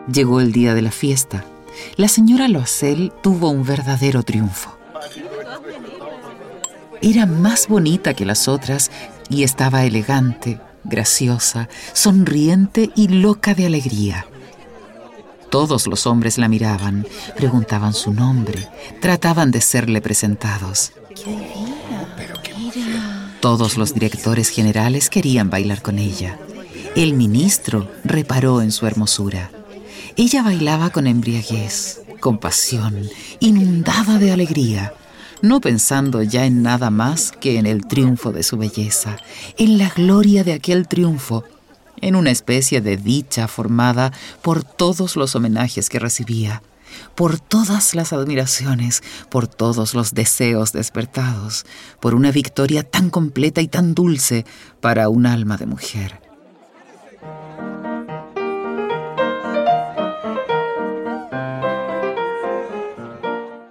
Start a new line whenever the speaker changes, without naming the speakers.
Llegó el día de la fiesta. La señora Loisel tuvo un verdadero triunfo. Era más bonita que las otras y estaba elegante, graciosa, sonriente y loca de alegría. Todos los hombres la miraban, preguntaban su nombre, trataban de serle presentados.
¡Qué divina!
Todos los directores generales querían bailar con ella. El ministro reparó en su hermosura. Ella bailaba con embriaguez, con pasión, inundada de alegría, no pensando ya en nada más que en el triunfo de su belleza, en la gloria de aquel triunfo, en una especie de dicha formada por todos los homenajes que recibía, por todas las admiraciones, por todos los deseos despertados, por una victoria tan completa y tan dulce para un alma de mujer.